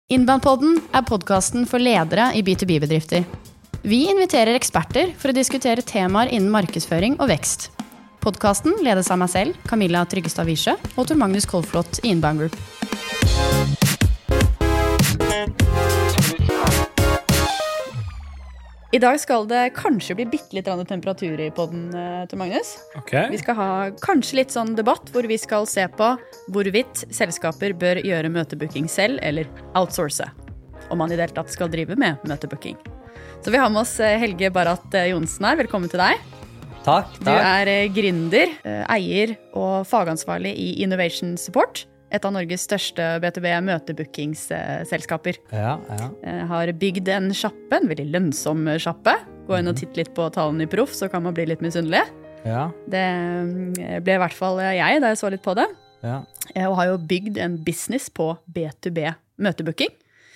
Inbound-podden podcasten for ledere I B2B-bedrifter. Vi inviterer eksperter for å diskutere temaer innen markedsføring og vekst. Podcasten ledes av meg selv, Camilla Tryggestad Wiesche, og Tor Magnus Kolflot I Inbound Group. I dag skal det kanskje bli litt temperatur I podden, Tor Magnus. Okay. Vi skal ha kanskje litt sånn debatt hvor vi skal se på hvorvidt selskaper bør gjøre møtebooking selv eller outsource, om man I det hele tatt skal drive med møtebooking. Så vi har med oss Helge Barrat Johnsen her. Velkommen til deg. Takk. Du gründer, eier og fagansvarlig I Innovation Support, et av Norges største B2B møtebookingsselskaper. Ja. Har bygd en sjappe, en veldig lønnsom sjappe. Gå inn og titte litt på tallene I Proff, så kan man bli litt misunnelig. Ja. Det ble I hvert fall jeg, da jeg så litt på det. Ja. Og har jo bygd en business på B2B møtebooking.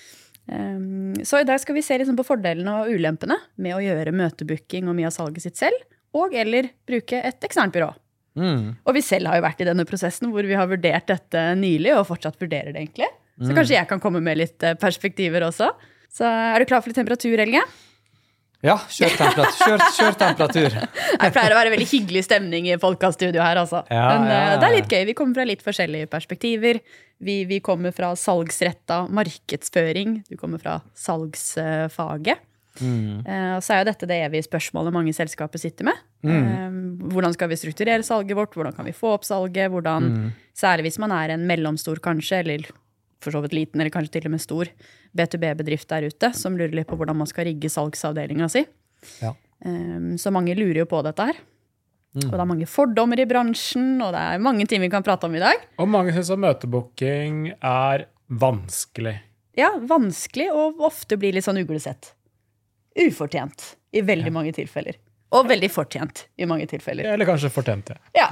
Så I dag skal vi se liksom på fordelene og ulempene med å gjøre møtebooking og mye av salget sitt selv, og eller bruke et eksternt byrå. Og vi selv har jo vært I denne prosessen hvor vi har vurdert dette nylig og fortsatt vurderer det egentlig. Så kanskje jeg kan komme med litt perspektiver også. Så du klar for litt temperatur, Helge? Ja, kjør temperatur. Det pleier å være veldig hyggelig stemning I podcaststudio her, altså. Men det litt gøy. Vi kommer fra litt forskjellige perspektiver. Vi kommer fra salgsretta markedsføring. Du kommer fra salgsfaget. Så jo dette det evige spørsmålet mange selskaper sitter med. Hvordan skal vi strukturere salget vårt? Hvordan kan vi få opp salget? Særlig hvis man en mellomstor kanskje, eller for så vidt liten, eller kanskje til og med stor B2B-bedrift der ute, som lurer litt på hvordan man skal rigge salgsavdelingen si. Ja. Så mange lurer jo på dette her. Og det mange fordommer I bransjen, og det mange ting vi kan prate om I dag. Og mange synes at møtebooking vanskelig. Ja, vanskelig, og ofte blir litt sånn uglesett. Ufortjent I veldig mange tilfeller. Og veldig fortjent I mange tilfeller. Eller kanskje fortjent, ja.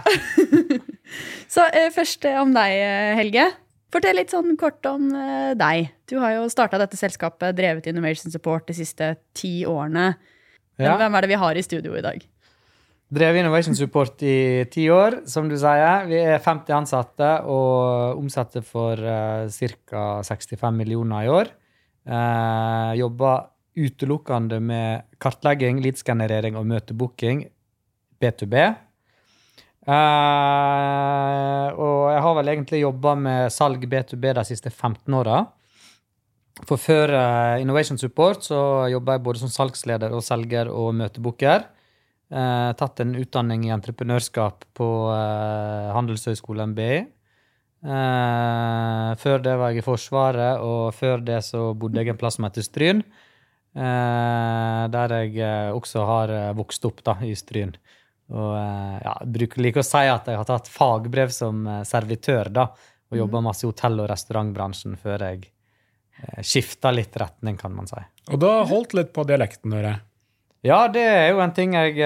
Så først om deg, Helge. Fortell litt sånn kort om deg. Du har jo startet dette selskapet, drevet Innovation Support de siste 10 årene. Ja. Hvem det vi har I studio I dag? Drev Innovation Support I 10 år, som du sier. Vi 50 ansatte og omsetter for cirka 65 millioner I år. Jobber utelukkende med kartlegging, leadsgenerering og møtebooking, B2B. Og jeg har vel egentlig jobbet med salg B2B de siste 15 årene. For før Innovation Support så jobbet jeg både som salgsleder og selger og møtebooker. Tatt en utdanning I entreprenørskap på Handelshøyskolen BI. Før det var jeg I Forsvaret, og før det så bodde jeg en plass som heter Stryn. Der jeg også har vokst opp da, I Stryn. Og bruker like å si at jeg har tatt fagbrev som servitør da, og jobbet masse I hotell- og restaurantbransjen før jeg skiftet litt retning, kan man si. Og du har holdt litt på dialekten, hører jeg. Ja, det jo en ting jeg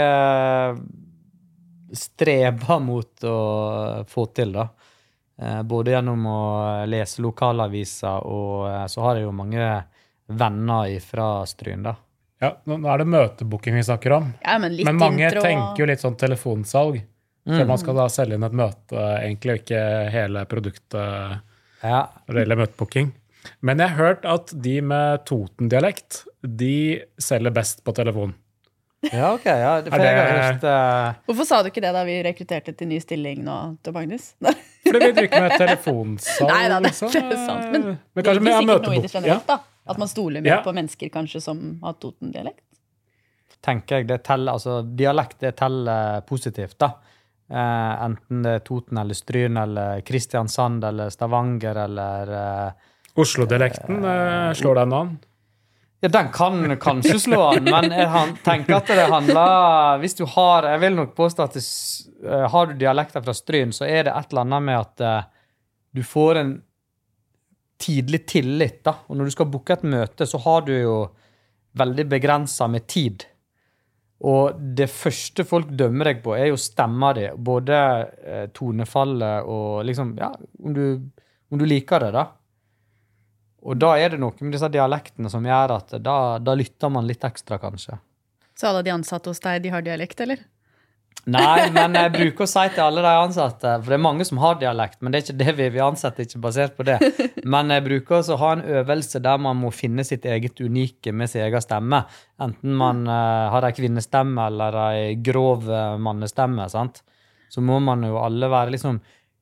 streber mot å få til da. Både gjennom å lese lokalaviser, og så har jeg jo mange venner fra Stryn da. Ja, nå det møtebooking vi snakker om. Ja, men mange intro tenker jo litt sånn telefonsalg. For man skal da selge inn et møte, egentlig ikke hele produktet når det gjelder møtebooking. Men jeg har hørt at de med Toten-dialekt, de selger best på telefon. Ja, ok. Ja, det jeg har hørt, Hvorfor sa du ikke det da vi rekrutterte til ny stilling nå, Tor Magnus? Fordi vi drikker med telefonsalg. Nei da, det liksom. Sant. Men kanskje det med sikkert noe I det møtebooking. generelt da. At man stoler mer på mennesker kanskje som har Toten-dialekt. Tenker jeg, det teller, altså dialekt det teller positivt da. Enten det Toten eller Stryn eller Kristiansand eller Stavanger eller Oslo-dialekten slår deg an? Ja, den kan kanskje slå an, men jeg tenker at det handler, hvis du har, jeg vil nok påstå at har du dialekter fra Stryn, så det et eller annet med at du får en tidlig tillit da, og når du skal booke et møte, så har du jo veldig begrenset med tid. Og det første folk dømmer deg på jo stemmer det, både tonefallet og liksom, ja, om du liker det da. Og da det noe med disse dialektene som gjør at da lytter man litt ekstra, kanskje. Så alle de ansatte hos deg, de har dialekt, eller? Nei, men jeg bruker å si til alle de ansatte, for det mange som har dialekt, men det ikke det vi ansetter, ikke basert på det. Men jeg bruker også å ha en øvelse der man må finne sitt eget unike med sin egen stemme. Enten man har en kvinnestemme eller en grov mannestemme, sant? Så må man jo alle være liksom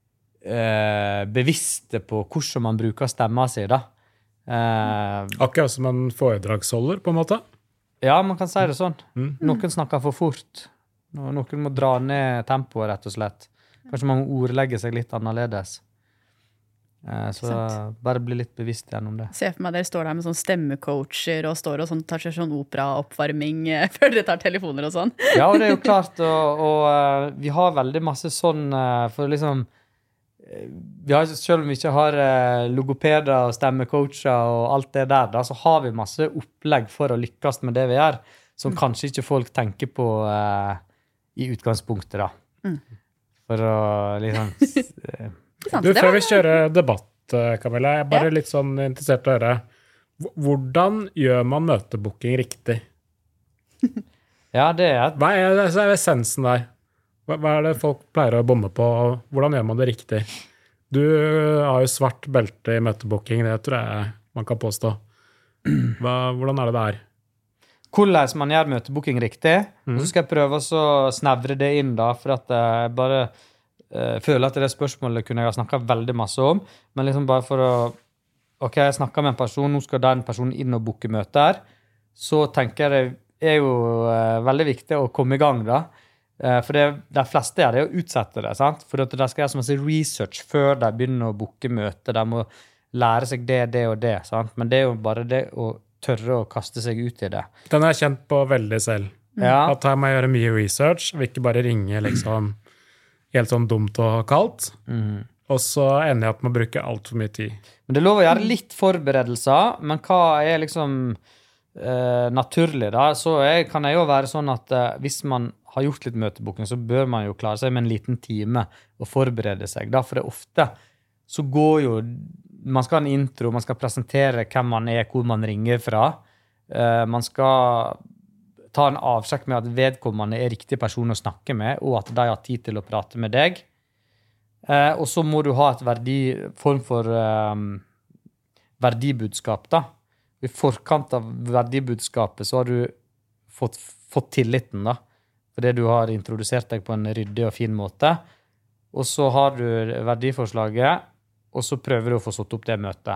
bevisste på hvordan man bruker stemmen sin, da. Akkurat som en foredragsholder, på en måte? Ja, man kan si det sånn. Noen snakker for fort. Noen må dra ned tempoet, rett og slett. Kanskje man må ordlegge seg litt annerledes. Så bare bli litt bevisst gjennom det. Se for meg dere står der med sånn stemmecoacher og står og sånn, tar seg sånn operaoppvarming før dere tar telefoner og sånn. Ja, og det er jo klart, og vi har veldig masse sånn, for liksom, selv om vi ikke har logopeder og stemmecoacher og alt det der, da, så har vi masse opplegg for å lykkes med det vi gjør, som kanskje ikke folk tenker på i utgangspunktet, da. For å liksom... Før vi kjører debatt, Camilla, jeg er bare litt sånn interessert i å høre. Hvordan gjør man møtebooking riktig? Ja, det er... Hva er essensen der? Hva er det folk pleier å bomme på? Hvordan gjør man det riktig? Du har jo svart belte i møtebooking, det tror jeg man kan påstå. Hvordan er det der? Hvordan man gjør møtebooking riktig, og så skal jeg prøve å snevre det inn da, for at jeg bare føler at det spørsmålet kunne jeg ha snakket veldig masse om, men liksom bare for å, ok, jeg snakker med en person, nå skal den personen inn og booke møter, så tenker jeg det er jo veldig viktig å komme i gang da, for de fleste gjør det å utsette det, sant? For at de skal gjøre så masse research før de begynner å booke møter, de må lære seg det og det, sant? Men det er jo bare det å tørre å kaste seg ut i det. Den er kjent på veldig selv. Ja. At her må jeg gjøre mye research, vil ikke bare ringe liksom helt sånn dumt og kaldt. Og så ender jeg opp med å bruke alt for mye tid. Men det er lov å gjøre litt forberedelser, men hva er liksom naturlig da? Så kan jeg jo være sånn at hvis man har gjort litt møtebooking, så bør man jo klare seg med en liten time og forberede seg. Da, for det ofte så går jo man skal ha en intro, man skal presentere hvem man er, hvor man ringer fra. Man skal ta en avsjekk med at vedkommende er riktig person å snakke med, og at de har tid til å prate med deg. Og så må du ha et form for verdibudskap da. I forkant av verdibudskapet så har du fått tilliten da, fordi du har introdusert deg på en ryddig og fin måte. Og så har du verdiforslaget, og så prøver du å få satt opp det møtet.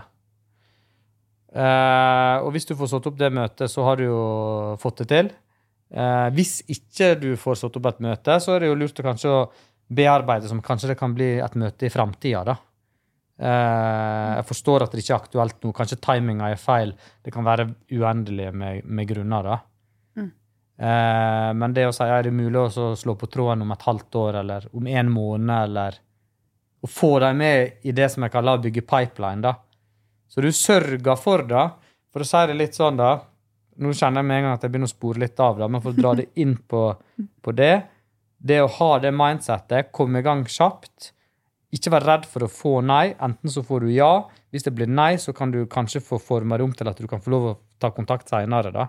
Og hvis du får satt opp det møtet, så har du jo fått det til. Hvis ikke du får satt opp et møte, så er det jo lurt å kanskje bearbeide som kanskje det kan bli et møte i fremtiden da. Jeg forstår at det ikke er aktuelt nå. Kanskje timingen er feil. Det kan være uendelige med grunner da. Men det å si, er det mulig å slå på tråden om et halvt år, eller om en måned, eller å få deg med i det som jeg kaller å bygge pipeline da. Så du sørger for det, for å si det litt sånn da, nå kjenner jeg med en gang at jeg begynner å spore litt av da, men for å dra det inn på det å ha det mindsetet, komme i gang kjapt, ikke være redd for å få nei, enten så får du ja, hvis det blir nei, så kan du kanskje få formet om til at du kan få lov å ta kontakt senere da.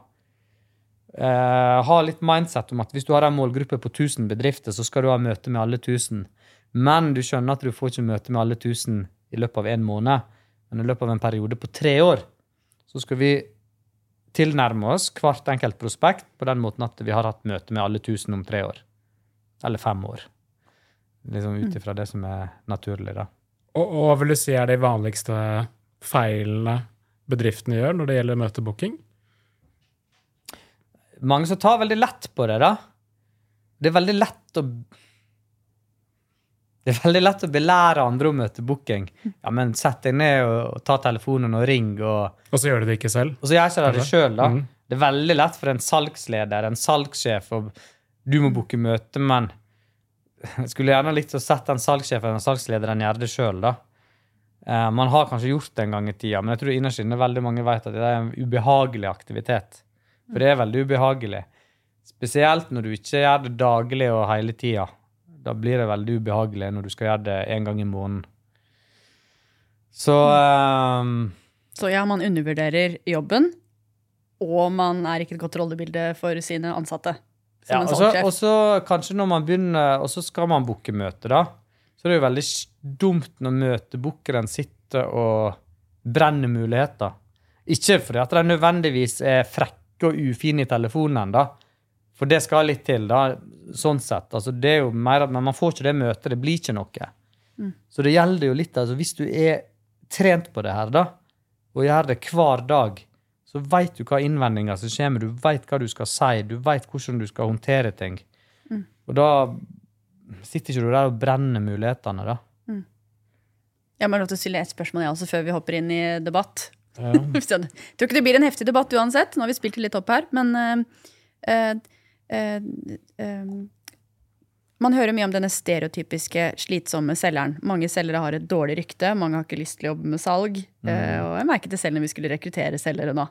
Ha litt mindset om at hvis du har en målgruppe på 1000 bedrifter, så skal du ha møte med alle 1000. Men du skjønner at du får ikke møte med alle 1000 i løpet av en måned, men i løpet av en periode på 3 år, så skal vi tilnærme oss hvert enkelt prospekt på den måten at vi har hatt møte med alle 1000 om 3 år. Eller 5 år. Liksom utifra det som er naturlig da. Og hva vil du si er de vanligste feilene bedriftene gjør når det gjelder møtebooking? Mange som tar veldig lett på det da. Det er veldig lett å belære andre om møtebooking. Ja, men sett deg ned og ta telefonen og ring. Og så gjør du det ikke selv. Og så gjør jeg det selv da. Det er veldig lett for en salgsleder, en salgssjef, og du må booke møte, men jeg skulle gjerne likt å sette en salgssjef eller en salgsleder enn gjøre det selv da. Man har kanskje gjort det en gang i tida, men jeg tror innerst inne veldig mange vet at det er en ubehagelig aktivitet. For det er veldig ubehagelig. Spesielt når du ikke gjør det daglig og hele tida. Da blir det veldig ubehagelig når du skal gjøre det en gang i måneden. Så ja, man undervurderer jobben, og man er ikke et godt rollebilde for sine ansatte. som en salgssjef. Og så kanskje når man begynner, og så skal man booke møte da, så det jo veldig dumt når møtebookeren sitter og brenner muligheter. Ikke fordi at de nødvendigvis frekke og ufine I telefonen da, for det skal litt til da, sånn sett. Altså det jo mer, men man får ikke det møtet, det blir ikke noe. Så det gjelder jo litt, altså hvis du trent på det her da, og gjør det hver dag, så vet du hva innvendinger som kommer, du vet hva du skal si, du vet hvordan du skal håndtere ting. Og da sitter ikke du der og brenner mulighetene da. Jeg må lov til å stille et spørsmål jeg også, før vi hopper inn I debatt. Ja. Jeg tror ikke det blir en heftig debatt uansett, nå har vi spilt litt opp her, men man hører mye om denne stereotypiske slitsomme selgeren. Mange selgere har et dårlig rykte, mange har ikke lyst til å jobbe med salg, og jeg merket det selv når vi skulle rekruttere selgere nå.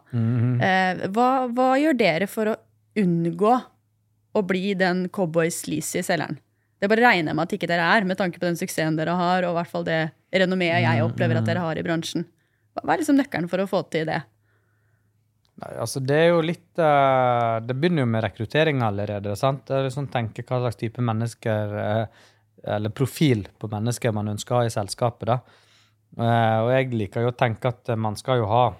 Hva gjør dere for å unngå å bli den cowboy-sleazy selgeren? Det bare regner jeg med at ikke dere med tanke på den suksessen dere har, og I hvert fall det renommet jeg opplever at dere har I bransjen. Hva liksom nøkkelen for å få til det? Nei, altså det jo litt, det begynner jo med rekruttering allerede, sant? Det liksom tenke hva slags type mennesker, eller profil på mennesker man ønsker å ha I selskapet da. Og jeg liker jo å tenke at man skal jo ha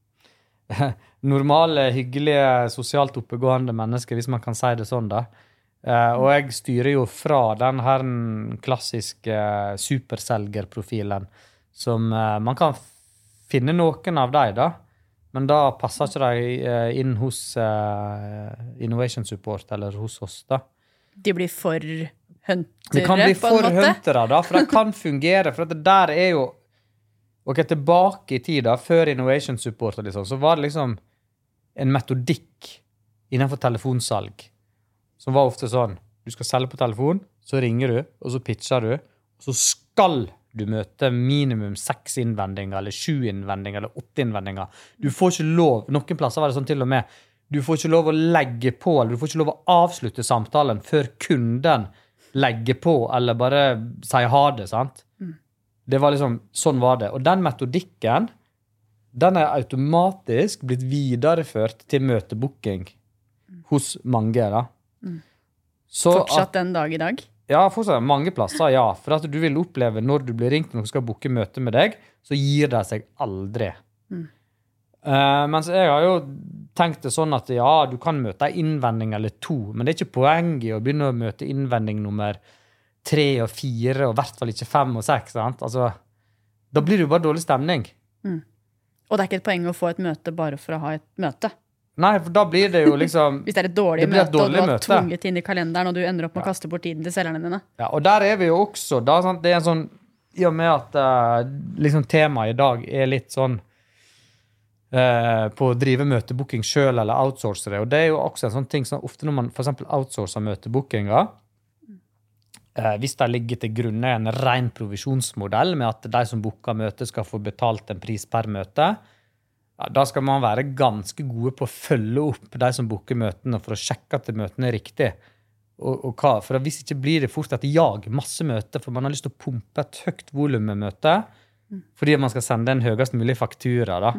normale, hyggelige, sosialt oppegående mennesker, hvis man kan si det sånn da. Og jeg styrer jo fra den her klassiske superselgerprofilen, som man kan finne noen av deg da, men da passer ikke de inn hos Innovation Support eller hos oss da. De blir for huntere de kan bli for huntere da, for det kan fungere, for det der jo ok, tilbake I tida, før Innovation Support og liksom, så var det liksom en metodikk innenfor telefonsalg, som var ofte sånn, du skal selge på telefon, så ringer du, og så pitcher du, og så skal du møter minimum 6 innvendinger, eller 7 innvendinger, eller 8 innvendinger. Du får ikke lov, noen plasser var det sånn til og med, du får ikke lov å legge på, eller du får ikke lov å avslutte samtalen før kunden legger på, eller bare sier ha det, sant? Det var liksom, sånn var det. Og den metodikken, den automatisk blitt videreført til møtebooking hos mange, da. Så fortsatt den dag I dag? Ja, fortsatt mange plasser, ja. For at du vil oppleve når du blir ringt og noen skal booke møte med deg, så gir det seg aldri. Mens jeg har jo tenkt det sånn at ja, du kan møte en innvending eller 2, men det ikke poeng I å begynne å møte innvending nummer 3 og 4, og I hvert fall ikke 5 og 6, sant? Altså, da blir det jo bare dårlig stemning. Og det ikke et poeng å få et møte bare for å ha et møte? Nei, for da blir det jo liksom... Hvis det et dårlig møte, og du har tvunget inn I kalenderen, og du ender opp med å kaste bort tiden til selgerne dine. Ja, og der vi jo også, da, sant? Det en sånn, I og med at liksom temaet I dag litt sånn på å drive møtebooking selv eller outsource det, og det jo også en sånn ting som ofte når man for eksempel outsourcer møtebookinger, hvis det ligger til grunne en ren provisjonsmodell med at de som booker møte skal få betalt en pris per møte, ja, da skal man være ganske gode på å følge opp de som booker møtene for å sjekke at møtene riktig. Og hva? For hvis ikke blir det fort at jag masse møter, for man har lyst til å pumpe et høyt volum med møte, fordi man skal sende en høyest mulig faktura. Da.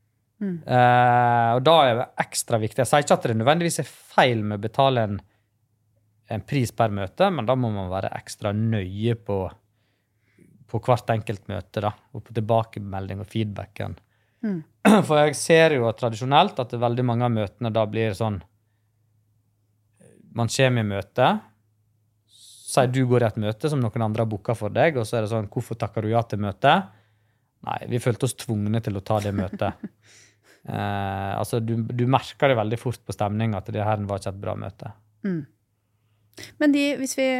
Og da det ekstra viktig. Jeg sier ikke at det nødvendigvis feil med å betale en pris per møte, men da må man være ekstra nøye på hvert enkelt møte, da, og på tilbakemelding og feedbacken. For jeg ser jo tradisjonelt at veldig mange av møtene da blir sånn, man kommer I møte, sier du går I et møte som noen andre har booket for deg, og så det sånn, hvorfor takker du ja til møte? Nei, vi følte oss tvungne til å ta det møtet. Altså, du merker det veldig fort på stemningen at det her var ikke et bra møte. Men hvis vi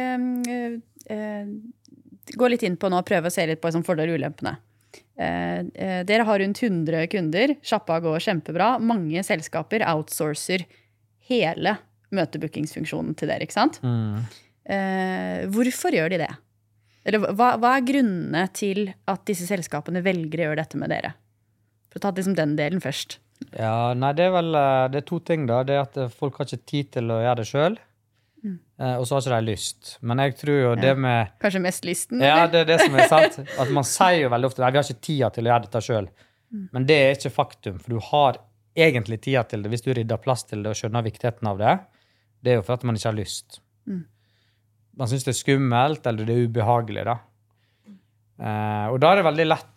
går litt inn på nå og prøver å se litt på fordel og ulempene. Dere har rundt 100 kunder, Sjappa går kjempebra, mange selskaper outsourcer hele møtebookingsfunksjonen til dere, ikke sant? Hvorfor gjør de det? Eller hva grunnene til at disse selskapene velger å gjøre dette med dere? For å ta liksom den delen først. Ja, nei, det vel det 2 ting da, det at folk har ikke tid til å gjøre det selv, og så har ikke de lyst. Men jeg tror jo det med... Kanskje mest lysten? Ja, det det som sant. At man sier jo veldig ofte, nei, vi har ikke tida til å gjøre dette selv. Men det ikke faktum, for du har egentlig tida til det hvis du rydder plass til det og skjønner viktigheten av det. det jo for at man ikke har lyst. Man synes det skummelt, eller det ubehagelig, da. Og da det veldig lett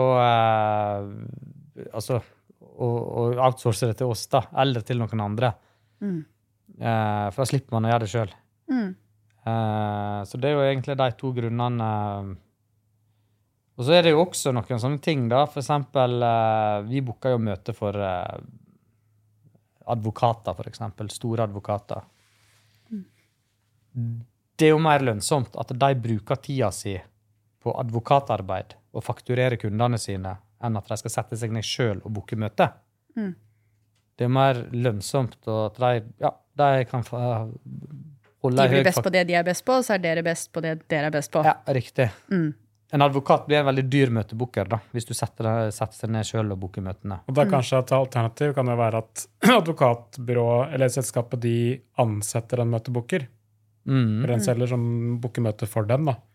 å outsource det til oss, da, eller til noen andre. For da slipper man å gjøre det selv. Så det jo egentlig de to grunnene. Og så det jo også noen sånne ting, da. For eksempel, vi booker jo møte for advokater, for eksempel. Store advokater. Det jo mer lønnsomt at de bruker tida si på advokatarbeid og fakturere kundene sine, enn at de skal sette seg ned selv og booke møte. Det mer lønnsomt, og at de kan holde de blir best på det de best på, så dere best på det dere best på. Ja, riktig. En advokat blir en veldig dyr møtebooker, da, hvis du setter seg ned selv og booker møtene. Og da kanskje et alternativ kan jo være at advokatbyrå eller selskapet de ansetter en møtebooker. For en selger som booker møte for dem, da.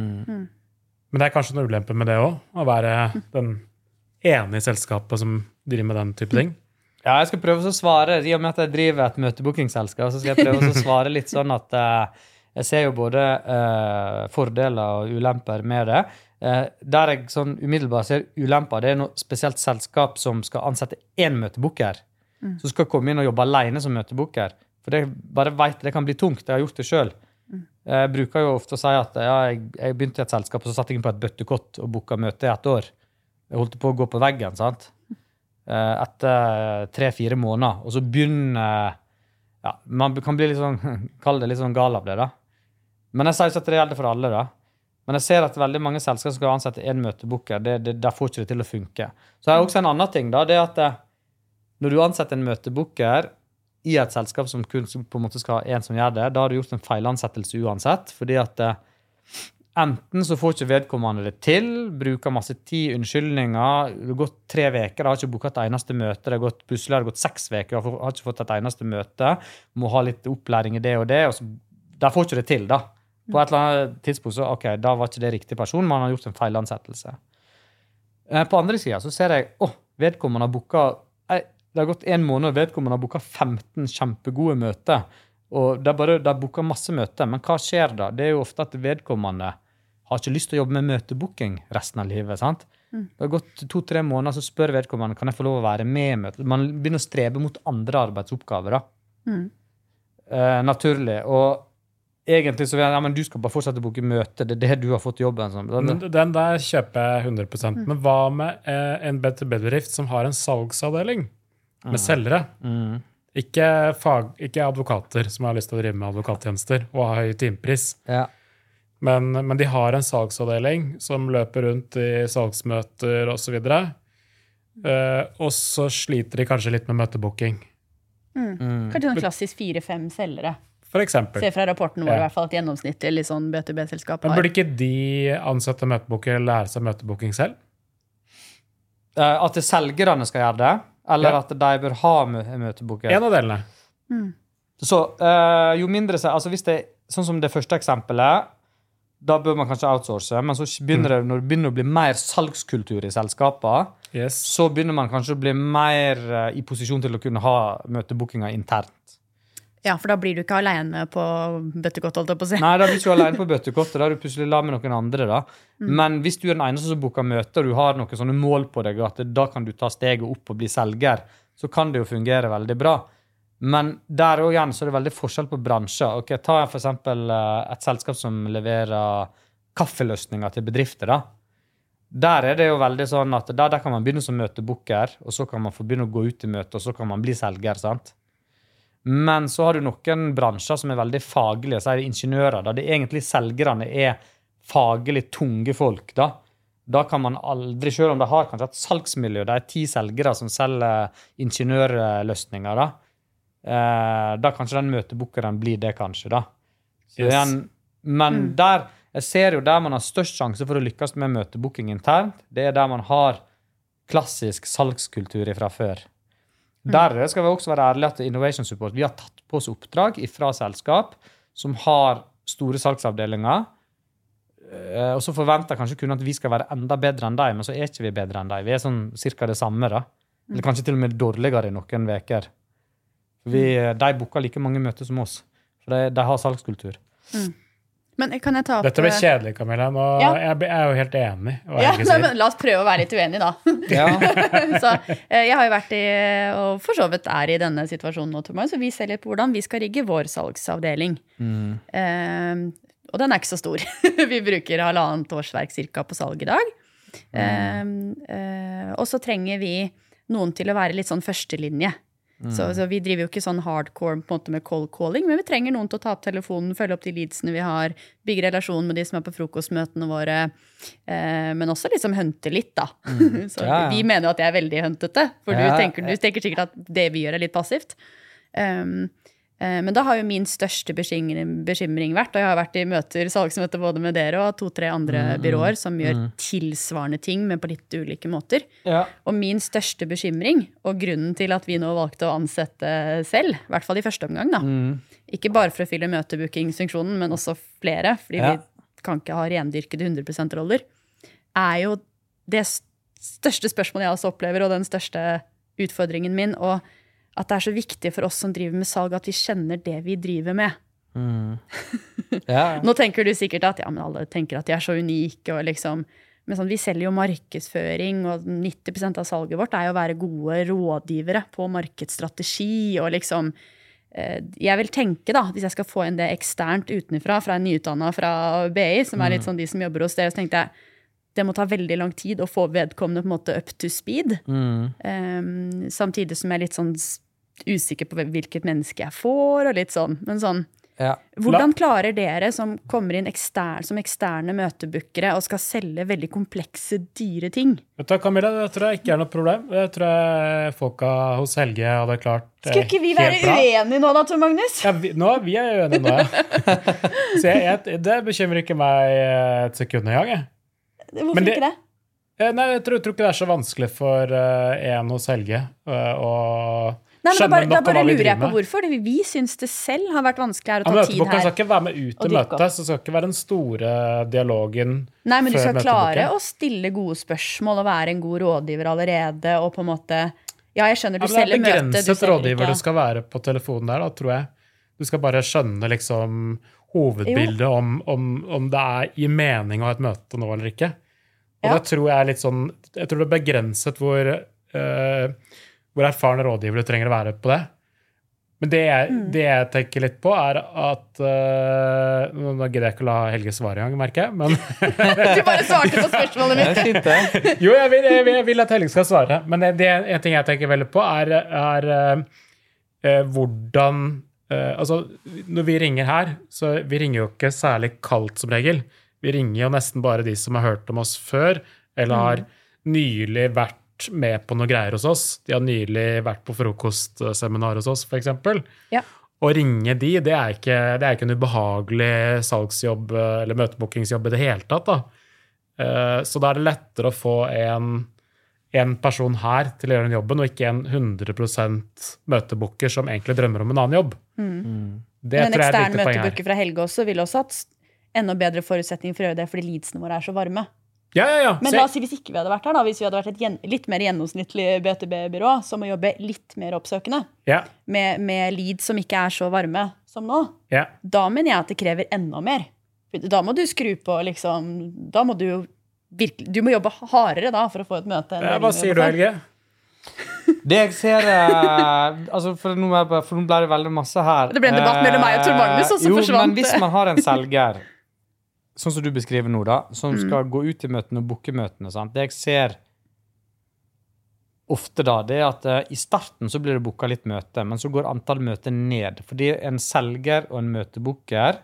Men det kanskje en ulempe med det også, å være den ene i selskapet som driver med den type ting. Ja, jeg skal prøve å svare, i og med at jeg driver et møtebookingselskap, så skal jeg prøve å svare litt sånn at jeg ser jo både fordeler og ulemper med det. Der jeg sånn umiddelbart ser ulemper, det noe spesielt selskap som skal ansette en møtebooker, som skal komme inn og jobbe alene som møtebooker. For det bare vet det kan bli tungt, jeg har gjort det selv. Jeg bruker jo ofte å si at jeg begynte i et selskap, og så satt jeg inn på et bøttekott og bookade møte i 1 år. Jeg holdt på å gå på veggen, sant? Etter 3-4 måneder, og så begynner man kan bli litt sånn, kall det litt sånn gal av det da. Men jeg sier ikke at det gjelder for alle da. Men jeg ser at veldig mange selskap skal ansette en møtebooker, der får ikke det til å funke. Så har jeg også en annen ting da, det at når du ansetter en møtebooker i et selskap som kun på en måte skal ha en som gjør det, da har du gjort en feilansettelse uansett, fordi at enten så får ikke vedkommende det til, bruker masse tid, unnskyldninger, det har gått 3 veker, har ikke booket et eneste møte, plutselig har det gått 6 veker, har ikke fått et eneste møte, må ha litt opplæring i det og det, og så, der får ikke det til da. På et eller annet tidspunkt så, ok, da var ikke det riktig person, man har gjort en feilansettelse. På andre siden så ser jeg, vedkommende har booket, det har gått 1 måned, og vedkommende har booket 15 kjempegode møter, og det har booket masse møter, men hva skjer da? Det jo ofte at vedkommende har ikke lyst til å jobbe med møtebooking resten av livet, sant? Det har gått 2-3 måneder, så spør vedkommende, kan jeg få lov å være med i møtet? Man begynner å strebe mot andre arbeidsoppgaver da. Naturlig, og egentlig så vil jeg, men du skal bare fortsette å booke møte, det det du har fått jobben som. Den der kjøper jeg 100%, men hva med en B2B-bedrift som har en salgsavdeling? Med selgere. Ikke advokater som har lyst til å drive med advokattjenester og ha høy timepris. Men de har en salgsavdeling som løper rundt i salgsmøter og så videre. Og så sliter de kanskje litt med møtebooking. Kanskje en klassisk 4-5 selgere. For eksempel. Se fra rapporten vår i hvert fall at gjennomsnittet litt sånn B2B-selskap har. Men burde ikke de ansette møtebooker eller lære seg møtebooking selv? At selgerne skal gjøre det? Eller at de bør ha møtebooker. En av delene. Så jo mindre, altså hvis det sånn som det første eksempelet, da bør man kanskje outsource, men så begynner det, når det begynner å bli mer salgskultur i selskapet, så begynner man kanskje å bli mer i posisjon til å kunne ha møtebookinger internt. Ja, for da blir du ikke alene på bøttekott, holdt jeg på å si. Nei, da blir du ikke alene på bøttekott, da er du plutselig la med noen andre da. Men hvis du den eneste som booker møter, og du har noen sånne mål på deg, at da kan du ta steget opp og bli selger, så kan det jo fungere veldig bra. Men der og igjen så er det veldig forskjell på bransjer. Ok, ta for eksempel et selskap som leverer kaffeløsninger til bedrifter da. Der er det jo veldig sånn at der kan man begynne som møtebooker, og så kan man få begynne å gå ut i møte, og så kan man bli selger, sant? Men så har du noen bransjer som er veldig faglige, så er det ingeniører, da det egentlig selgerne er faglig tunge folk, da. Da kan man aldri, selv om de har kanskje et salgsmiljø, det er 10 selgere som selger ingeniørløsninger, da. Da kanskje den møtebookeren blir det kanskje, da. Men der, jeg ser jo der man har størst sjanse for å lykkes med møtebooking internt, det er der man har klassisk salgskultur fra før. Der skal vi også være ærlige at Innovation Support, vi har tatt på oss oppdrag fra selskap som har store salgsavdelinger, og så forventer kanskje kunden at vi skal være enda bedre enn deg, men så er ikke vi bedre enn deg. Vi er sånn cirka det samme da. Eller kanskje til og med dårligere i noen veker. De booker like mange møter som oss, for de har salgskultur. Men kan jeg ta opp... Dette blir kjedelig, Camilla. Jeg jo helt enig. Men la oss prøve å være litt uenige, da. Så jeg har jo vært og for så vidt i denne situasjonen nå, Thomas, så vi ser litt på hvordan vi skal rigge vår salgsavdeling. Og den ikke så stor. Vi bruker 1,5 årsverk cirka på salg i dag. Og så trenger vi noen til å være litt sånn førstelinje. Så vi driver jo ikke sånn hardcore på en måte med cold calling, men vi trenger noen til å ta opp telefonen, følge opp de leadsene vi har, bygge relasjon med de som på frokostmøtene våre, men også liksom hunte litt da. Så vi mener jo at det veldig huntete, for du tenker sikkert at det vi gjør litt passivt. Men da har jo min største bekymring vært, og jeg har vært i salgsmøter både med dere og 2-3 andre byråer som gjør tilsvarende ting, men på litt ulike måter. Og min største bekymring, og grunnen til at vi nå valgte å ansette selv, I hvert fall I første omgang da, ikke bare for å fylle møtebookingsfunksjonen, men også flere, fordi vi kan ikke ha rendyrkede 100% roller, jo det største spørsmålet jeg også opplever, og den største utfordringen min, og at det så viktig for oss som driver med salg at vi kjenner det vi driver med. Nå tenker du sikkert at men alle tenker at de så unike, og liksom, men sånn, vi selger jo markedsføring, og 90% av salget vårt jo å være gode rådgivere på markedsstrategi, og liksom, jeg vil tenke da, hvis jeg skal få inn det eksternt utenfra, fra en nyutdannet fra BI, som litt sånn de som jobber hos dere, så tenkte jeg, det må ta veldig lang tid å få vedkommende på en måte up to speed. Samtidig som jeg litt sånn usikker på hvilket menneske jeg får, og litt sånn. Men sånn, hvordan klarer dere som kommer inn som eksterne møtebukkere og skal selge veldig komplekse, dyre ting? Vet du, Camilla, det tror jeg ikke noe problem. Det tror jeg folka hos Helge hadde klart Skal ikke vi være uenige nå da, Tor Magnus? Ja, vi uenige nå, Så det bekymrer ikke meg et sekund I gang, Hvorfor ikke det? Nei, jeg tror ikke det så vanskelig for en hos Helge å skjønne nok om hva vi driver med. Hvorfor? Vi synes det selv har vært vanskeligere å ta tid her. Møteboken skal ikke være med ut I møtet, så skal ikke være den store dialogen. Nei, men du skal klare å stille gode spørsmål og være en god rådgiver allerede, og på en måte, jeg skjønner du selger møte. Det begrenset rådgiver du skal være på telefonen der, da, tror jeg. Du skal bare skjønne liksom hovedbildet om det I mening å ha et møte nå eller ikke. Og det tror jeg litt sånn, jeg tror det begrenset hvor erfarne rådgivere du trenger å være på det. Men det jeg tenker litt på at, nå gidder jeg ikke å la Helge svare I gang, merker jeg, men... Du bare svarte på spørsmålet mitt. Jo, jeg vil at Helge skal svare, men en ting jeg tenker veldig på hvordan... altså, når vi ringer her, så vi ringer jo ikke særlig kaldt som regel. Vi ringer jo nesten bare de som har hørt om oss før, eller har nylig vært med på noe greier hos oss. De har nylig vært på frokostseminar hos oss, for eksempel. Å ringe det ikke en ubehagelig salgsjobb eller møtebookingsjobb I det hele tatt. Da. Så da det lettere å få en person her til å gjøre den jobben, og ikke en 100% møtebooker som egentlig drømmer om en annen jobb. Det Men en ekstern møtebooker fra Helge også vil også hatt enda bedre forutsetning for å gjøre det, fordi leadsene våre så varme. Ja. Men la oss si hvis ikke vi hadde vært her da, hvis vi hadde vært et litt mer gjennomsnittlig BTB-byrå, som må jobbe litt mer oppsøkende, med leads som ikke så varme som nå, da mener jeg at det krever enda mer. Da må du skru på, liksom, da må du jo virkelig, du må jobbe hardere da, for å få et møte. Hva sier du, Helge? Det jeg ser altså for nå ble det veldig masse her. Det ble en debatt mellom meg og Tor Magnus, og så forsvant det. Men hvis man har en selger, sånn som du beskriver nå da, som skal gå ut I møtene og booke møtene, sant? Det jeg ser ofte da, det at I starten så blir det booket litt møte, men så går antall møter ned, fordi en selger og en møtebooker,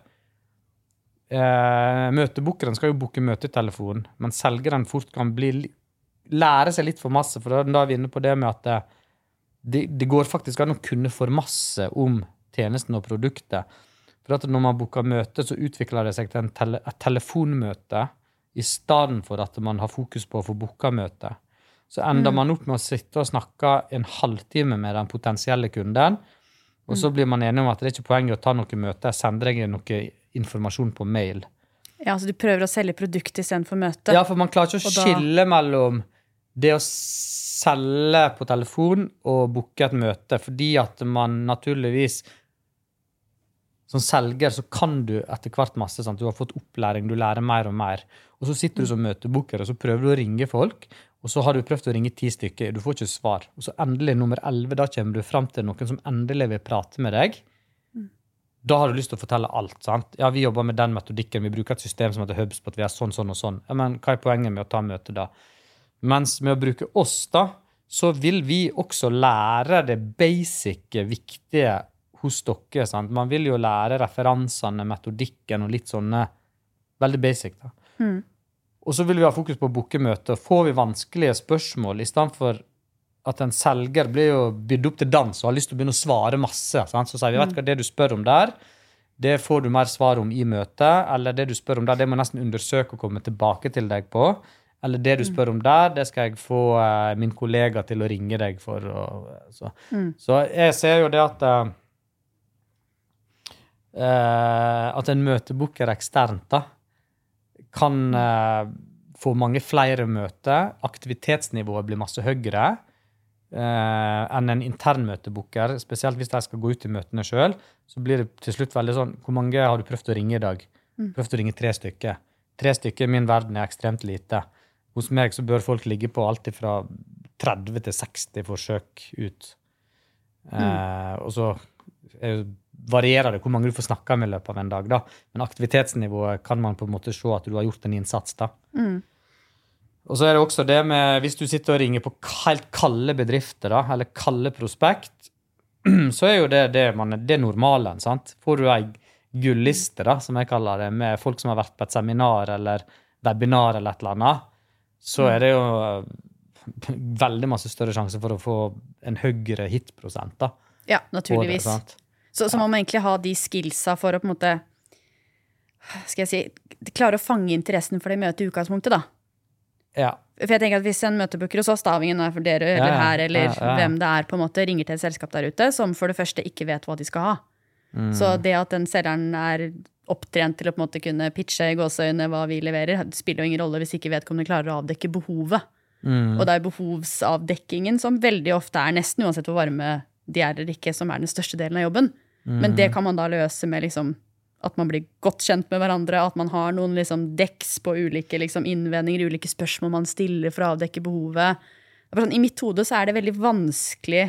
møtebookeren skal jo booke møte I telefonen, men selgeren fort kan lære seg litt for masse, for da vi inne på det med at det går faktisk an å kunne for masse om tjenesten og produktet. For at når man booker møte, så utvikler det seg til et telefonmøte I stedet for at man har fokus på å få booket møte. Så ender man opp med å sitte og snakke en halvtime med den potensielle kunden, og så blir man enig om at det ikke poenget å ta noe møte, sender jeg noe informasjon på mail. Ja, så du prøver å selge produkt I stedet for møte. Ja, for man klarer ikke å skille mellom det å selge på telefon og booke et møte, fordi at man naturligvis som selger så kan du etter hvert masse, sant? Du har fått opplæring, du lærer mer og mer, og så sitter du som møtebooker, og så prøver du å ringe folk, og så har du prøvd å ringe 10 stykker, du får ikke svar, og så endelig nummer 11, da kommer du frem til noen som endelig vil prate med deg. Da har du lyst til å fortelle alt, sant? Ja, vi jobber med den metodikken, vi bruker et system som heter HubSpot, vi er sånn og sånn. Ja, men hva er poenget med å ta møte da? Mens med å bruke oss da, så vil vi også lære det basic, viktige hos dere, sant? Man vil jo lære referansene, metodikken og litt sånne, veldig basic da. Og så vil vi ha fokus på å booke møter. Får vi vanskelige spørsmål, i stedet for at en selger blir jo bydd opp til dans og har lyst til å begynne å svare masse, sant? Så sier vi, vet hva det du spør om der, det får du mer svar om i møtet, eller det du spør om der, det må nesten undersøke og komme tilbake til deg på, eller det du spør om der, det skal jeg få min kollega til å ringe deg for. Så jeg ser jo det at en møtebooker eksternt da, kan få mange flere møter, aktivitetsnivået blir masse høyere enn en intern møtebooker, spesielt hvis de skal gå ut i møtene selv, så blir det til slutt veldig sånn, hvor mange har du prøvd å ringe i dag? Prøvd å ringe 3 stykker. 3 stykker i min verden er ekstremt lite. Hos meg så bør folk ligge på alt fra 30 til 60 forsøk ut. Og så varierer det hvor mange du får snakke med i løpet av en dag da. Men aktivitetsnivået kan man på en måte se at du har gjort en innsats da. Og så er det også det med, hvis du sitter og ringer på helt kalde bedrifter da, eller kalde prospekt, så er jo det normalen, sant? Får du en gulliste da, som jeg kaller det, med folk som har vært på et seminar eller webinar eller et eller annet, så er det jo veldig masse større sjanse for å få en høyere hitprosent da. Ja, naturligvis. Så må man egentlig ha de skillsa for å på en måte, skal jeg si, klare å fange interessen for det møtet i utgangspunktet da. Ja. For jeg tenker at hvis en møtebooker hos oss, stavingen er for dere, eller her, eller hvem det er på en måte, ringer til et selskap der ute, som for det første ikke vet hva de skal ha. Så det at den selgeren er opptrent til å på en måte kunne pitche i gåseøyne hva vi leverer, spiller jo ingen rolle hvis ikke vedkommende klarer å avdekke behovet. Og det er behovsavdekkingen som veldig ofte er nesten uansett hvor varme de er eller ikke, som er den største delen av jobben. Men det kan man da løse med liksom at man blir godt kjent med hverandre, at man har noen liksom decks på ulike liksom innvendinger, ulike spørsmål man stiller for å avdekke behovet. Sånn, i mitt hode så er det veldig vanskelig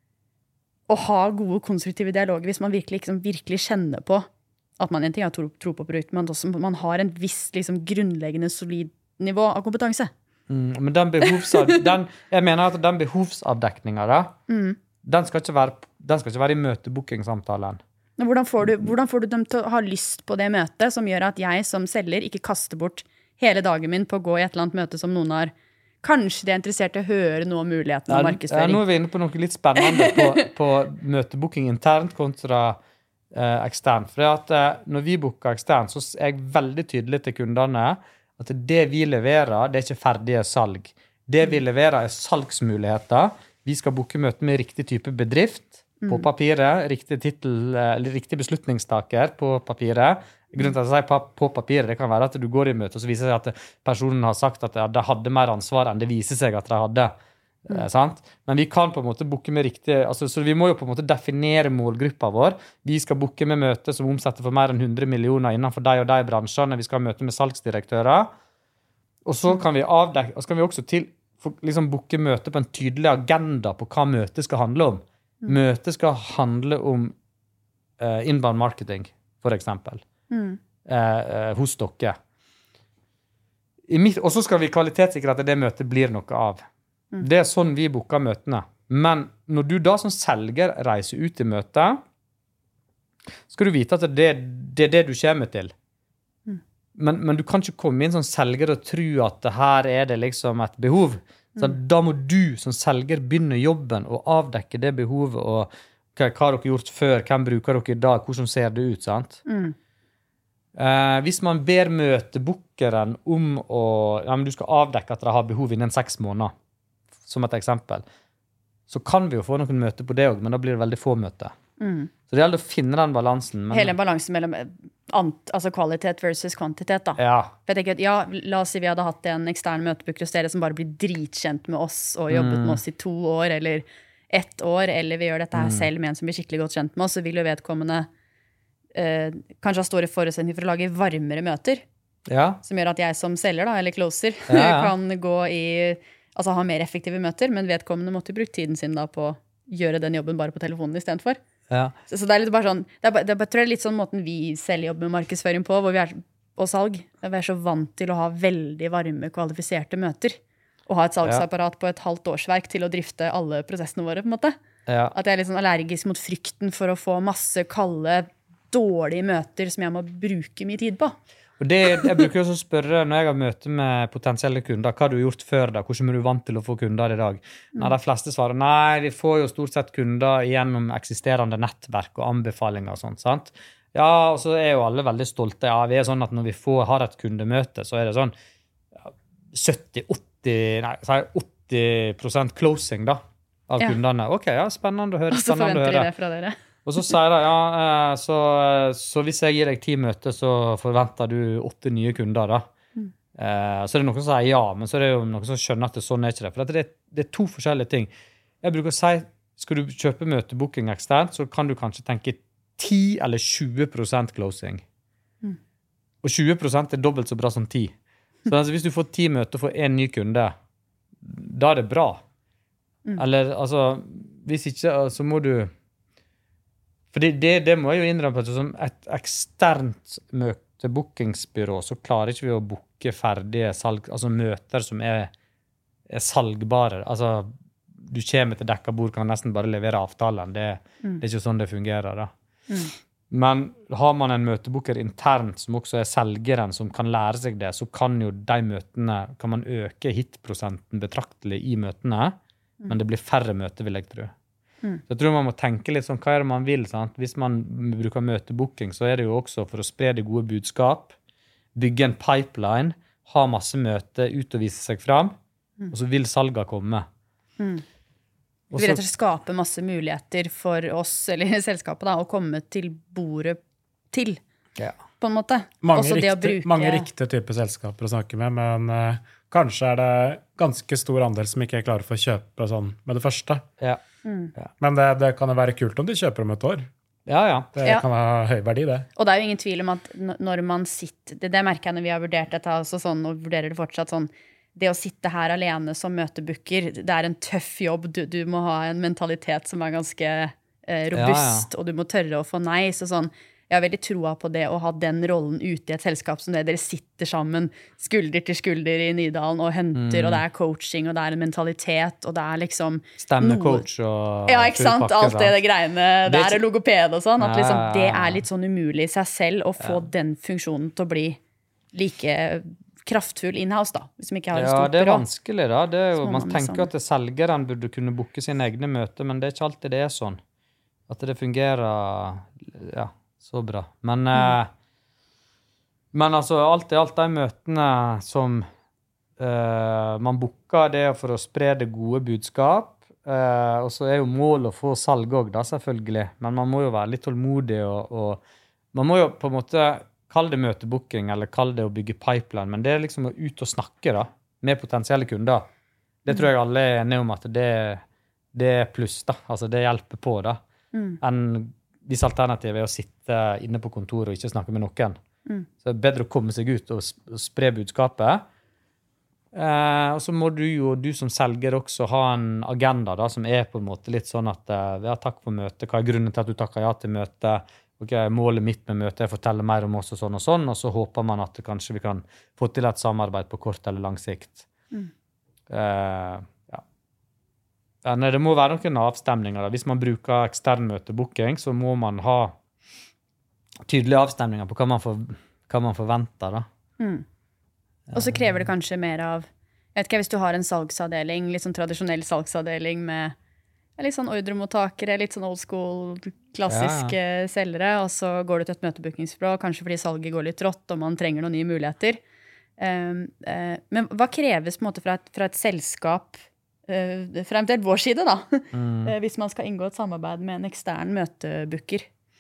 å ha gode konstruktive dialoger hvis man virkelig kjenner på at man en ting har tro på produktet, men også man har en viss liksom, grunnleggende solid nivå av kompetanse. Men jeg mener at den behovsavdekningen da, den skal ikke være i møtebooking-samtalen. Hvordan får du dem til å ha lyst på det møtet som gjør at jeg som selger ikke kaster bort hele dagen min på å gå i et eller annet møte som noen har kanskje de er interessert i å høre noe om muligheten av markedsføring. Nå er vi inne på noe litt spennende på møtebooking internt kontra eksternt. For når vi booker eksternt, så er jeg veldig tydelig til kundene at det vi leverer, det er ikke ferdige salg. Det vi leverer er salgsmuligheter. Vi skal booke møte med riktig type bedrift på papiret, riktig titel, eller riktig beslutningstaker på papiret. Grunnen til at jeg sier på papiret, det kan være at du går i møte, og så viser det seg at personen har sagt at de hadde mer ansvar enn det viser seg at de hadde. Sant? Men vi kan på en måte booke med riktig, altså, så vi må jo på en måte definere målgruppa vår. Vi skal booke med møte som omsetter for mer enn 100 millioner innenfor de og de bransjene. Vi skal ha møte med salgsdirektører. Og så kan vi avdekke, og så kan vi også liksom booke møte på en tydelig agenda på hva møtet skal handle om. Møtet skal handle om inbound marketing, for eksempel. Hos dere. Og så skal vi kvalitetssikre at det møtet blir noe av. Det er sånn vi booker møtene. Men når du da som selger reiser ut i møtet, skal du vite at det er det du kommer til. Men du kan ikke komme inn som selger og tro at her er det liksom et behov. Så da må du som selger begynne jobben og avdekke det behovet, og hva har dere gjort før, hvem bruker dere i dag, hvordan ser det ut, sant? Hvis man ber møtebookeren om du skal avdekke at dere har behov innen 6 måneder, som et eksempel, så kan vi jo få noen møter på det også, men da blir det veldig få møter. Så det gjelder å finne den balansen. Hele balansen mellom altså kvalitet versus kvantitet da. Ja. For jeg tenker at, la oss si vi hadde hatt en ekstern møtebooker hos dere som bare blir dritkjent med oss og jobbet med oss i 2 år eller 1 år, eller vi gjør dette her selv med en som blir skikkelig godt kjent med oss, så vil jo vedkommende kanskje ha store forutsetninger for å lage varmere møter. Ja. Som gjør at jeg som selger da, eller closer, kan gå altså ha mer effektive møter, men vedkommende måtte bruke tiden sin da på å gjøre den jobben bare på telefonen i stedet for. Ja. Så det litt bare sånn, tror jeg er litt sånn måten vi selv jobber med markedsføring på, hvor vi på salg, vi så vant til å ha veldig varme, kvalifiserte møter, og ha et salgsapparat på et halvt årsverk til å drifte alle prosessene våre, på en måte. Ja. At jeg litt sånn allergisk mot frykten for å få masse kalde, dårlige møter som jeg må bruke mye tid på. Og jeg bruker også å spørre når jeg har møte med potensielle kunder, hva har du gjort før da? Hvordan er du vant til å få kunder i dag? Når de fleste svarer, nei, vi får jo stort sett kunder gjennom eksisterende nettverk og anbefalinger og sånt, sant? Ja, og så jo alle veldig stolte. Ja, vi sånn at når vi har et kundemøte, så det sånn 80% closing da, av kundene. Ok, ja, spennende å høre. Og så forventer de det fra dere. Og så sier de, så hvis jeg gir deg 10 møter, så forventer du 8 nye kunder da. Så det noen som sier ja, men så det jo noen som skjønner at det sånn ikke det. For det 2 forskjellige ting. Jeg bruker å si, skal du kjøpe møtebooking eksternt, så kan du kanskje tenke 10 eller 20% closing. Og 20% dobbelt så bra som 10. Så altså, hvis du får 10 møter for 1 ny kunde, da det bra. Eller, altså, hvis ikke, så må du... Fordi det må jeg jo innrømme at som et eksternt møtebookingsbyrå, så klarer ikke vi å booke ferdige altså møter som salgbare. Altså, du kommer til dekka bord, kan nesten bare levere avtalen. Det ikke sånn det fungerer da. Men har man en møtebooker internt som også selgeren som kan lære seg det, så kan jo de møtene, kan man øke hitprosenten betraktelig i møtene, men det blir færre møter, vil jeg tro. Så jeg tror man må tenke litt sånn, hva det man vil, sant? Hvis man bruker møtebooking, så det jo også for å spre det gode budskap, bygge en pipeline, ha masse møter, ut og vise seg fram, og så vil salget komme. Vi vil rett og slett skape masse muligheter for oss, eller selskapet da, å komme til bordet til, på en måte. Mange riktige typer selskaper å snakke med, men kanskje det ganske stor andel som ikke klarer for å kjøpe sånn med det første. Ja. Men det kan jo være kult om de kjøper om et år. Ja. Det kan ha høy verdi, det. Og det jo ingen tvil om at når man sitter, det merker jeg når vi har vurdert dette, altså sånn, og vurderer det fortsatt sånn, det å sitte her alene som møtebooker, det en tøff jobb, du må ha en mentalitet som ganske robust, og du må tørre å få nei, så sånn, jeg har veldig troa på det å ha den rollen ute i et selskap som det. Dere sitter sammen skulder til skulder i Nydalen og henter, og det coaching, og det en mentalitet, og det liksom... Stemmecoach og... Ja, ikke sant? Alt det greiene. Det logoped og sånn. At liksom, det litt sånn umulig i seg selv å få den funksjonen til å bli like kraftfull in-house da, hvis man ikke har et stort byrå. Ja, det vanskelig da. Man tenker at selgeren burde kunne booke sine egne møter, men det ikke alltid det sånn. At det fungerer... Ja. Så bra. Men altså, alt i alt de møtene som man booker det for å spre det gode budskap, og så jo målet å få salg også da, selvfølgelig. Men man må jo være litt tålmodig, og man må jo på en måte kalle det møtebooking, eller kalle det å bygge pipeline, men det liksom å ut og snakke da, med potensielle kunder. Det tror jeg alle enige om at det pluss da, altså det hjelper på da, hvis alternativet å sitte inne på kontoret og ikke snakke med noen. Så det bedre å komme seg ut og spre budskapet. Og så må du som selger også ha en agenda da, som på en måte litt sånn at takk for møtet, hva grunnen til at du takker ja til møtet, målet mitt med møtet fortelle mer om oss og så håper man at kanskje vi kan få til et samarbeid på kort eller lang sikt. Nei, det må være noen avstemninger da. Hvis man bruker ekstern møtebooking, så må man ha tydelige avstemninger på hva man forventer da. Og så krever det kanskje mer av, jeg vet ikke, hvis du har en salgsavdeling, litt sånn tradisjonell salgsavdeling med litt sånn ordremottakere, litt sånn old school, klassiske selgere, og så går du til et møtebookingsbyrå, kanskje fordi salget går litt rått, og man trenger noen nye muligheter. Men hva kreves på en måte fra et selskap, fra eventuelt vår side da, hvis man skal inngå et samarbeid med en ekstern møtebooker?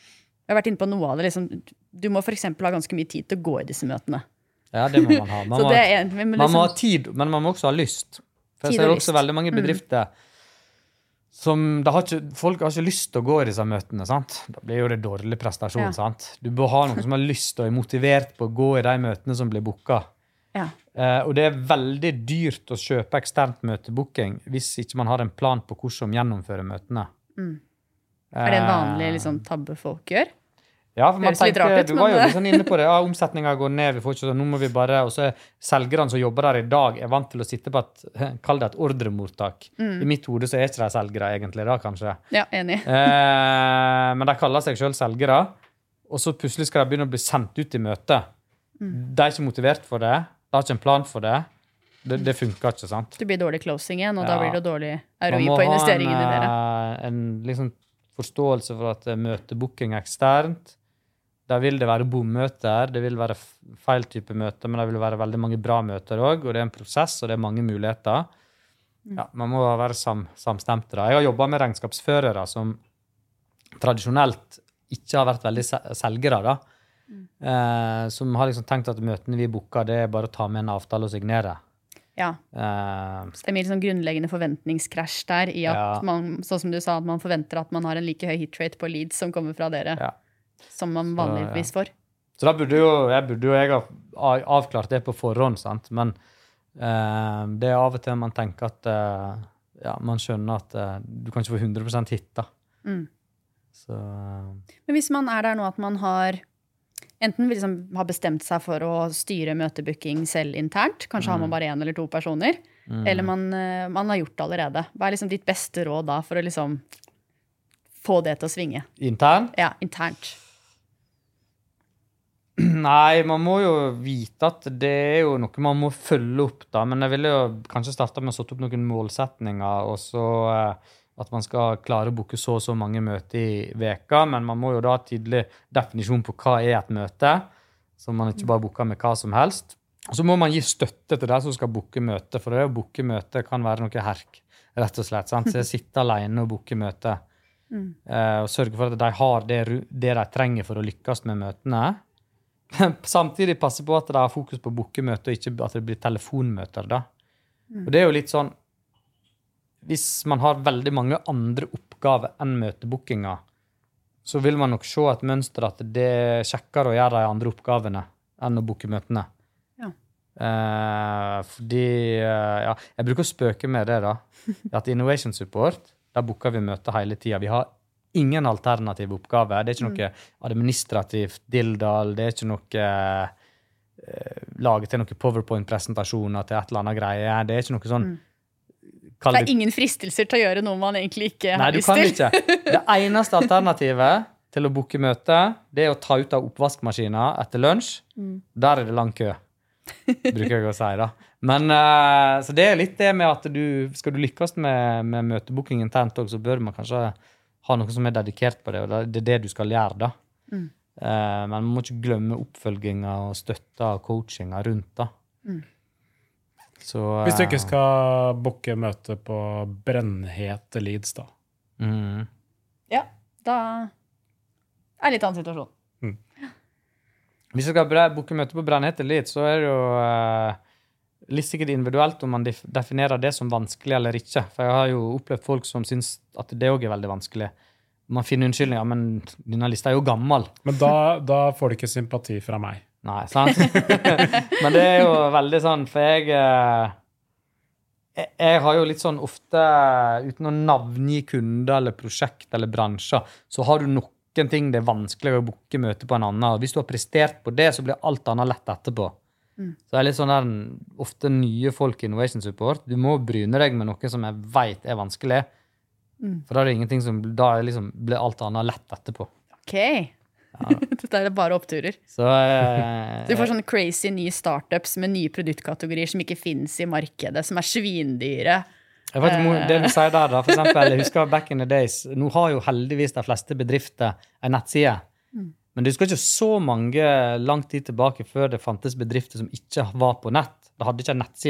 Jeg har vært inne på noe av det, liksom, du må for eksempel ha ganske mye tid til å gå i disse møtene. Ja, det må man ha. Man må ha tid, men man må også ha lyst. For jeg ser også veldig mange bedrifter som, folk har ikke lyst til å gå i disse møtene, sant? Da blir jo det dårlig prestasjon, sant? Du bør ha noen som har lyst og er motivert på å gå i de møtene som blir booket. Og det er veldig dyrt å kjøpe eksternt møtebooking hvis ikke man har en plan på hvordan man gjennomfører møtene. Er det en vanlig liksom, tabbe folk gjør? Ja, for man tenker, du var jo litt sånn inne på det, omsetningen går ned, vi får ikke sånn, nå må vi bare, og så selgerne som jobber der i dag er vant til å sitte på kall det et ordremottak. I mitt hode så er ikke de selgere egentlig da, kanskje. Ja, enig. Men de kaller seg selv selgere, og så plutselig skal de begynne å bli sendt ut i møte. De er ikke motivert for det, de har ikke en plan for det. Det funker ikke, sant? Det blir dårlig closing igjen, og da blir det dårlig ROI på investeringene dere. Man må ha en liksom forståelse for at møtebooking er eksternt. Der vil det være bommøter, det vil være feil type møter, men det vil være veldig mange bra møter også, og det er en prosess, og det er mange muligheter. Ja, man må være samstemte da. Jeg har jobbet med regnskapsførere som tradisjonelt ikke har vært veldig selgere da. Som har liksom tenkt at møtene vi booker, det er bare å ta med en avtale og signere. Ja. Så det er mye sånn grunnleggende forventningskrasj der i at man, sånn som du sa, at man forventer at man har en like høy hitrate på leads som kommer fra dere. Ja. Som man vanligvis får. Så da burde jeg ha avklart det på forhånd, sant? Men det er av og til man tenker at man skjønner at du kan ikke få 100% hit da. Så. Men hvis man er der nå at man har enten liksom har bestemt seg for å styre møtebooking selv internt, kanskje har man bare 1 eller 2 personer, eller man har gjort det allerede. Hva er liksom ditt beste råd da for å liksom få det til å svinge? Internt? Ja, internt. Nei, man må jo vite at det er jo noe man må følge opp da, men jeg ville jo kanskje starte med å sette opp noen målsetninger, og så at man skal klare å booke så mange møter i veka, men man må jo da ha tydelig definisjon på hva er et møte, så man ikke bare booker med hva som helst. Og så må man gi støtte til deg som skal booke møte, for det å booke møte kan være noe herk, rett og slett, sant? Så jeg sitter alene og booker møte, og sørge for at de har det de trenger for å lykkes med møtene. Samtidig passe på at det er fokus på bookemøter, og ikke at det blir telefonmøter da. Og det er jo litt sånn, hvis man har veldig mange andre oppgaver enn møtebookinger, så vil man nok se et mønster at det er kjekkere å gjøre de andre oppgavene enn å booke møtene. Ja. Fordi, jeg bruker å spøke med det da, at Innovation Support, der booker vi møter hele tiden. Vi har ingen alternative oppgaver. Det er ikke noe administrativt dildal, det er ikke noe laget til noen PowerPoint-presentasjoner til et eller annet greie. Det er ikke noe sånn... Det er ingen fristelser til å gjøre noe man egentlig ikke har lyst til. Nei, du kan ikke. Det eneste alternativet til å booke møte, det er å ta ut av oppvaskmaskinen etter lunsj. Der er det lang kø, bruker jeg å si da. Men, så det er litt det med at skal du lykkes med møtebooking internt også, så bør man kanskje ha noe som er dedikert på det, og det er det du skal gjøre da. Men man må ikke glemme oppfølginger og støtte og coachinger rundt da. Så, hvis du ikke skal booke møte på brennhete leads da. Ja, da er det litt annen situasjon. Hvis du skal booke møte på brennhete leads, så er det jo litt sikkert individuelt om man definerer det som vanskelig eller ikke. For jeg har jo opplevd folk som synes at det også er veldig vanskelig. Man finner unnskyldninger, men denne lista er jo gammel. Men da får du ikke sympati fra meg. Nei, sant? Men det er jo veldig sånn, for jeg har jo litt sånn ofte, uten å navngi kunder eller prosjekt eller bransjer, så har du noen ting det er vanskelig å booke møte på en annen, og hvis du har prestert på det, så blir alt annet lett etterpå. Så det er litt sånn der, ofte nye folk i Innovation Support, du må bryne deg med noe som jeg vet er vanskelig, for da er det ingenting som, da er liksom, blir alt annet lett etterpå. Ok. Ja. Dette er bare oppturer. Så, du får sånne crazy nye startups med nye produktkategorier som ikke finnes i markedet, som er svindyre. Jeg vet ikke, det du sier der da, for eksempel, jeg husker back in the days, nå har jo heldigvis de fleste bedrifter en nettside, men det skal ikke så mange lang tid tilbake før det fantes bedrifter som ikke var på nett. Det hadde ikke en nettside.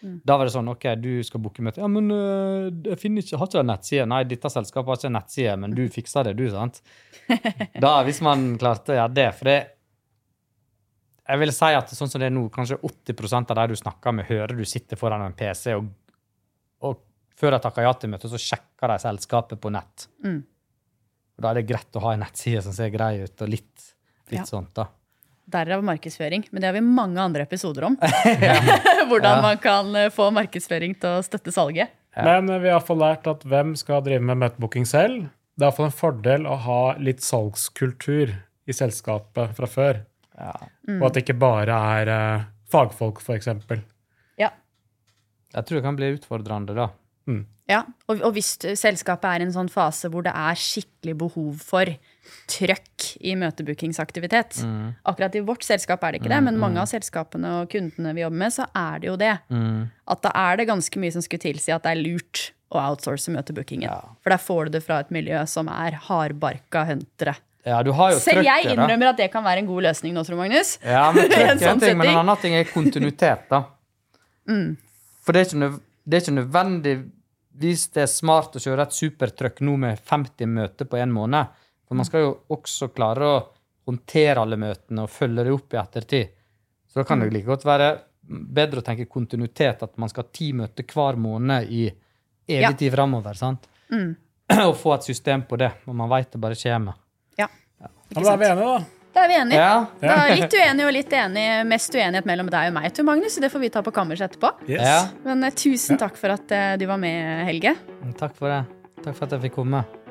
Da var det sånn, ok, du skal booke møte. Ja, men jeg har ikke en nettside. Nei, dette selskapet har ikke en nettside, men du fikser det, du, sant? Da, hvis man klarte å gjøre det, for det, jeg vil si at sånn som det nå, kanskje 80% av de du snakker med, hører du sitter foran en PC, og før jeg takker ja til møte, så sjekker de selskapet på nett. Da er det greit å ha en nettside som ser grei ut, og litt sånt da. Derav markedsføring, men det har vi mange andre episoder om. Hvordan man kan få markedsføring til å støtte salget. Men vi har fått lært at hvem skal drive med møtebooking selv. Det er i hvert fall en fordel å ha litt salgskultur i selskapet fra før. Og at det ikke bare er fagfolk, for eksempel. Ja. Jeg tror det kan bli utfordrende da. Ja, og hvis selskapet er i en sånn fase hvor det er skikkelig behov for trøkk i møtebookingsaktivitet. Akkurat i vårt selskap er det ikke det, men mange av selskapene og kundene vi jobber med, så er det jo det. At da er det ganske mye som skulle tilsi at det er lurt å outsource møtebookingen. For der får du det fra et miljø som er hardbarka huntere. Ja, du har jo trøkk. Selv jeg innrømmer at det kan være en god løsning nå, tror Magnus. Ja, men trøkk er en ting, men en annen ting er kontinuitet da. For det er ikke nødvendigvis det er smart å kjøre et supertrøkk nå med 50 møter på en måned. For man skal jo også klare å håndtere alle møtene og følge det opp i ettertid. Så da kan det like godt være bedre å tenke kontinuitet, at man skal ha 10 møter hver måned i evig tid fremover, sant? Og få et system på det, og man vet det bare kommer. Ja. Da er vi enige da. Da er vi enige. Ja. Da er litt uenige og litt enige, mest uenighet mellom deg og meg, Tor Magnus, så det får vi ta på kammers etterpå. Yes. Ja. Men tusen takk for at du var med, Helge. Takk for det. Takk for at jeg fikk komme.